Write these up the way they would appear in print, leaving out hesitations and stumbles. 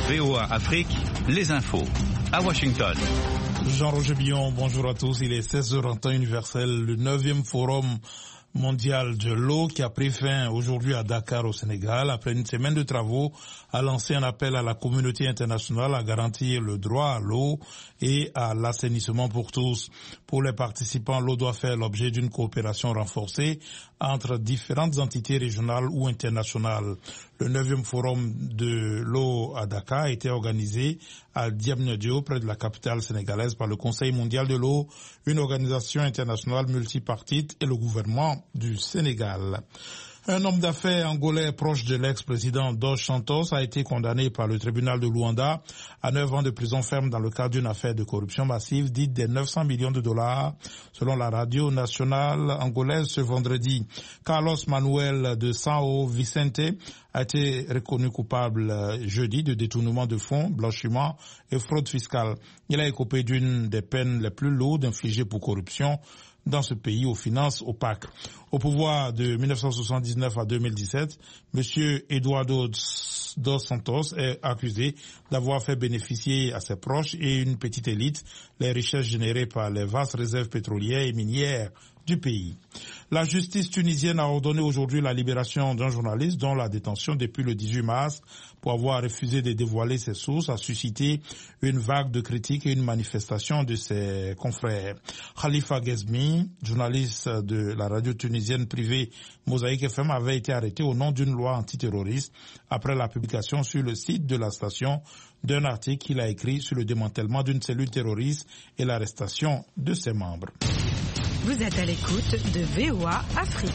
VOA Afrique, les infos. À Washington. Jean-Roger Billon, bonjour à tous. Il est 16h en temps universel, le 9e forum mondial de l'eau qui a pris fin aujourd'hui à Dakar au Sénégal. Après une semaine de travaux, a lancé un appel à la communauté internationale à garantir le droit à l'eau et à l'assainissement pour tous. Pour les participants, l'eau doit faire l'objet d'une coopération renforcée entre différentes entités régionales ou internationales. Le 9e forum de l'eau à Dakar a été organisé à Diamniadio, près de la capitale sénégalaise, par le Conseil mondial de l'eau, une organisation internationale multipartite et le gouvernement du Sénégal. Un homme d'affaires angolais proche de l'ex-président Dos Santos a été condamné par le tribunal de Luanda à 9 ans de prison ferme dans le cadre d'une affaire de corruption massive dite des 900 millions de dollars, selon la radio nationale angolaise ce vendredi. Carlos Manuel de São Vicente a été reconnu coupable jeudi de détournement de fonds, blanchiment et fraude fiscale. Il a écopé d'une des peines les plus lourdes infligées pour corruption dans ce pays aux finances opaques. Au pouvoir de 1979 à 2017, M. Eduardo dos Santos est accusé d'avoir fait bénéficier à ses proches et une petite élite les richesses générées par les vastes réserves pétrolières et minières du pays. La justice tunisienne a ordonné aujourd'hui la libération d'un journaliste dont la détention depuis le 18 mars pour avoir refusé de dévoiler ses sources a suscité une vague de critiques et une manifestation de ses confrères. Khalifa Ghezmi, journaliste de la radio tunisienne privée Mosaïque FM, avait été arrêté au nom d'une loi antiterroriste après la publication sur le site de la station d'un article qu'il a écrit sur le démantèlement d'une cellule terroriste et l'arrestation de ses membres. Vous êtes à l'écoute de VOA Afrique.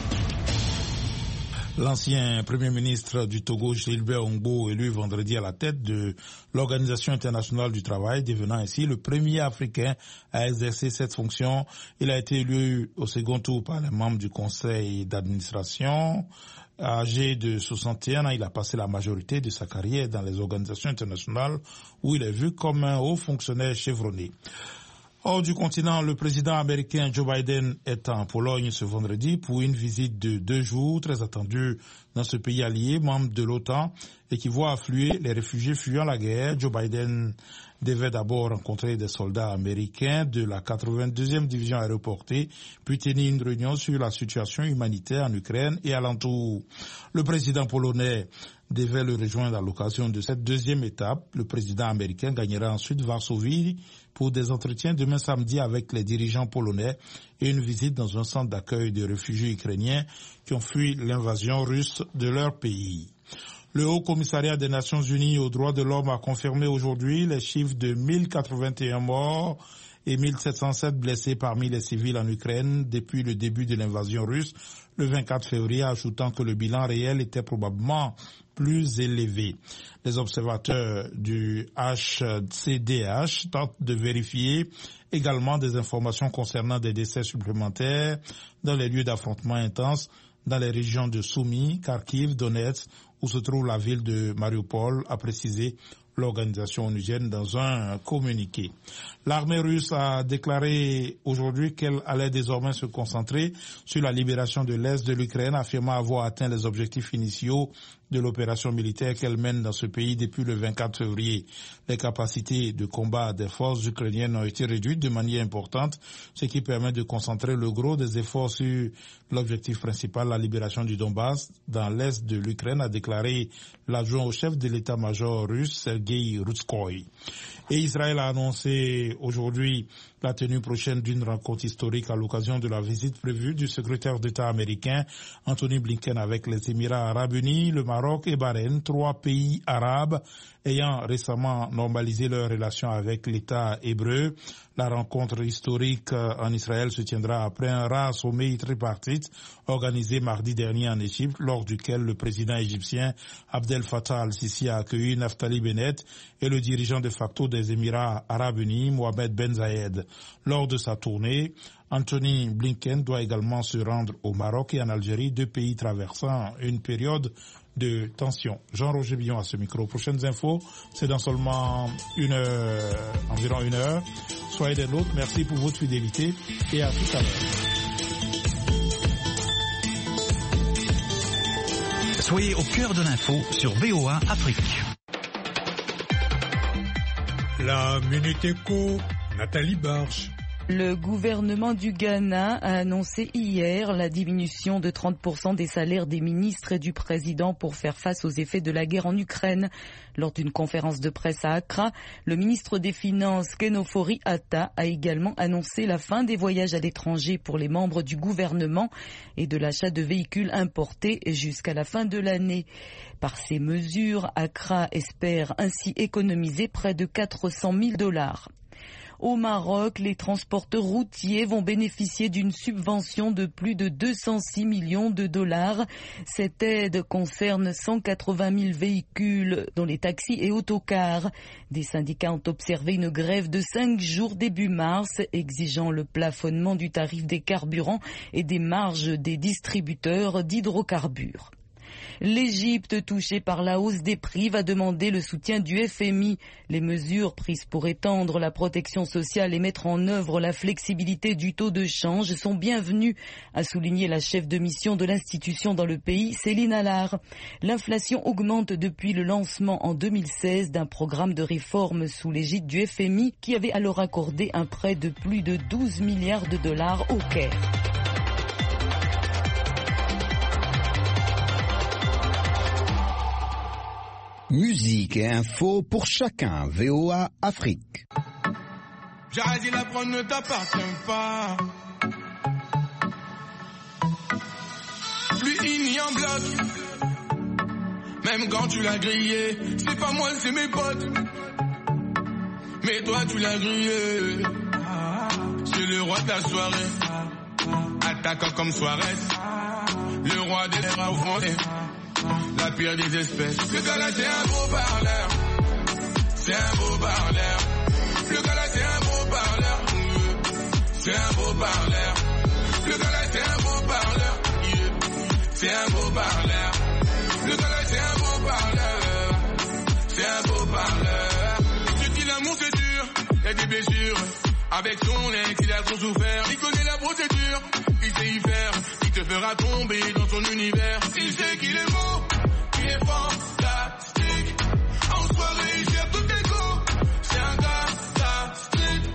L'ancien Premier ministre du Togo, Gilbert Ongbo, élu vendredi à la tête de l'Organisation internationale du travail, devenant ainsi le premier Africain à exercer cette fonction. Il a été élu au second tour par les membres du conseil d'administration. Âgé de 61 ans, il a passé la majorité de sa carrière dans les organisations internationales où il est vu comme un haut fonctionnaire chevronné. Hors du continent, le président américain Joe Biden est en Pologne ce vendredi pour une visite de 2 jours très attendue dans ce pays allié, membre de l'OTAN, et qui voit affluer les réfugiés fuyant la guerre. Joe Biden devait d'abord rencontrer des soldats américains de la 82e division aéroportée, puis tenir une réunion sur la situation humanitaire en Ukraine et alentour. Le président polonais devait le rejoindre à l'occasion de cette deuxième étape. Le président américain gagnera ensuite Varsovie pour des entretiens demain samedi avec les dirigeants polonais et une visite dans un centre d'accueil de réfugiés ukrainiens qui ont fui l'invasion russe de leur pays. Le Haut Commissariat des Nations Unies aux droits de l'homme a confirmé aujourd'hui les chiffres de 1081 morts et 1707 blessés parmi les civils en Ukraine depuis le début de l'invasion russe le 24 février, ajoutant que le bilan réel était probablement plus élevé. Les observateurs du HCDH tentent de vérifier également des informations concernant des décès supplémentaires dans les lieux d'affrontement intenses dans les régions de Soumy, Kharkiv, Donetsk, où se trouve la ville de Mariupol, a précisé l'organisation onusienne dans un communiqué. L'armée russe a déclaré aujourd'hui qu'elle allait désormais se concentrer sur la libération de l'Est de l'Ukraine, affirmant avoir atteint les objectifs initiaux de l'opération militaire qu'elle mène dans ce pays depuis le 24 février. Les capacités de combat des forces ukrainiennes ont été réduites de manière importante, ce qui permet de concentrer le gros des efforts sur l'objectif principal, la libération du Donbass dans l'Est de l'Ukraine, a déclaré l'adjoint au chef de l'état-major russe, Sergei Rutskoy. Et Israël a annoncé aujourd'hui la tenue prochaine d'une rencontre historique à l'occasion de la visite prévue du secrétaire d'État américain Anthony Blinken avec les Émirats arabes unis, le Maroc et Bahreïn, 3 pays arabes ayant récemment normalisé leurs relations avec l'État hébreu. La rencontre historique en Israël se tiendra après un rare sommet tripartite organisé mardi dernier en Égypte, lors duquel le président égyptien Abdel Fattah al-Sisi a accueilli Naftali Bennett et le dirigeant de facto des Émirats arabes unis, Mohamed Ben Zayed. Lors de sa tournée, Anthony Blinken doit également se rendre au Maroc et en Algérie, 2 pays traversant une période de tension. Jean-Roger Billon à ce micro. Prochaines infos, c'est dans seulement environ une heure. Soyez des nôtres. Merci pour votre fidélité et à tout à l'heure. Soyez au cœur de l'info sur VOA Afrique. La Minute Éco, Nathalie Barche. Le gouvernement du Ghana a annoncé hier la diminution de 30% des salaires des ministres et du président pour faire face aux effets de la guerre en Ukraine. Lors d'une conférence de presse à Accra, le ministre des Finances, Kenofori Atta, a également annoncé la fin des voyages à l'étranger pour les membres du gouvernement et de l'achat de véhicules importés jusqu'à la fin de l'année. Par ces mesures, Accra espère ainsi économiser près de $400,000. Au Maroc, les transporteurs routiers vont bénéficier d'une subvention de plus de $206 millions. Cette aide concerne 180 000 véhicules, dont les taxis et autocars. Des syndicats ont observé une grève de 5 jours début mars, exigeant le plafonnement du tarif des carburants et des marges des distributeurs d'hydrocarbures. L'Égypte, touchée par la hausse des prix, va demander le soutien du FMI. Les mesures prises pour étendre la protection sociale et mettre en œuvre la flexibilité du taux de change sont bienvenues, a souligné la chef de mission de l'institution dans le pays, Céline Allard. L'inflation augmente depuis le lancement en 2016 d'un programme de réforme sous l'égide du FMI qui avait alors accordé un prêt de plus de $12 milliards au Caire. Musique et info pour chacun. VOA Afrique. J'ai la prendre ne t'appartient pas. Plus ini en bloc. Même quand tu l'as grillé, c'est pas moi, c'est mes potes. Mais toi tu l'as grillé. C'est le roi de la soirée. Attaquant comme Suarez. Le roi des rats français. La pire des espèces. Le gars là c'est un beau parleur. C'est un beau parleur. Le gars là c'est un beau parleur. C'est un beau parleur. Le gars là c'est un beau parleur. C'est un beau parleur. Le gars là c'est un beau parleur. C'est un beau parleur. Je dis l'amour c'est dur. Y'a des blessures. Avec son ex il a trop souffert. Il connaît la procédure. Il sait y faire. Il te fera tomber dans son univers. Il sait qu'il est beau, qu'il est fantastique. En soirée, il gère tout égo. C'est un gars street.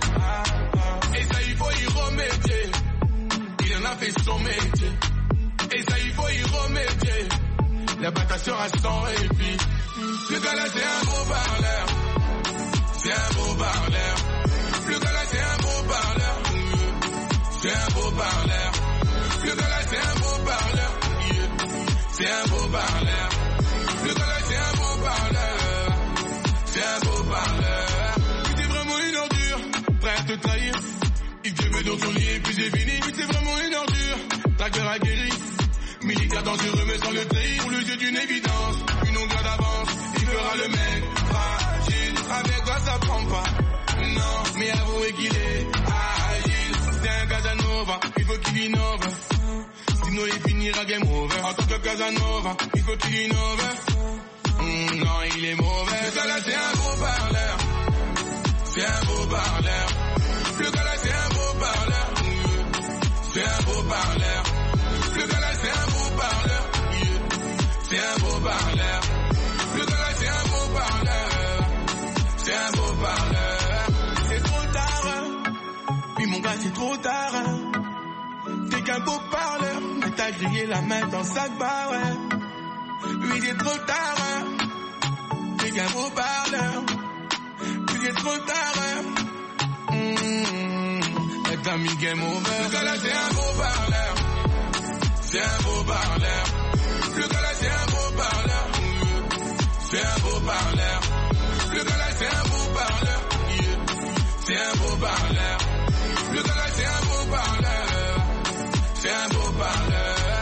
Et ça, il faut y remédier. Il en a fait son métier. Et ça, il faut y remédier. La bataille sera sans répit. Le gars là, c'est un beau parleur. C'est un beau parleur. Le gars là, c'est un beau parleur. C'est un beau parleur. Le gars là c'est un beau parleur, c'est un beau parleur. Le gars là c'est un beau parleur, c'est un beau parleur. Tu t'es vraiment une ordure, prêt à te trahir. Il te met dans son lit et puis c'est fini. Tu t'es vraiment une ordure, ta gueule a guéri. Militaire dangereux mais sans le trahir. Pour le jeu d'une évidence, une longueur d'avance. Il fera le mec fragile. Avec toi ça prend pas, non. Mais avouez qu'il est agile. C'est un Casanova, il faut qu'il innove. Sinon il finira game over. En tant que Casanova, il faut qu'il innove. Non, il est mauvais. Le gars là c'est un beau parleur. C'est un beau parleur. Le gars là c'est un beau parleur. C'est un beau parleur. Le gars là c'est un beau parleur. C'est un beau parleur. Le gars là c'est un beau parleur. C'est un beau parleur. C'est trop tard. Oui mon gars c'est trop tard. T'es qu'un beau parleur, mais t'as grillé la main dans sa barre, ouais. Oui, c'est trop tard, t'es qu'un beau parleur. Oui, c'est trop tard, t'as mis game over. Le gars là, c'est un beau parleur. C'est un beau parleur. Le gars là, c'est un beau parleur. C'est un beau parleur. Le gars là, c'est un beau parleur. C'est un beau parleur. Le gars là, c'est un beau parleur. C'est un beau parleur.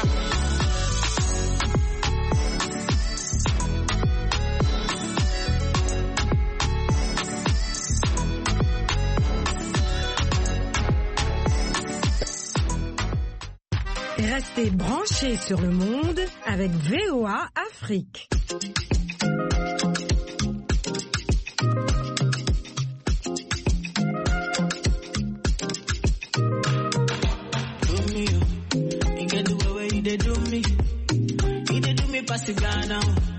Restez branchés sur le monde avec VOA Afrique. They do me pass the Ghana.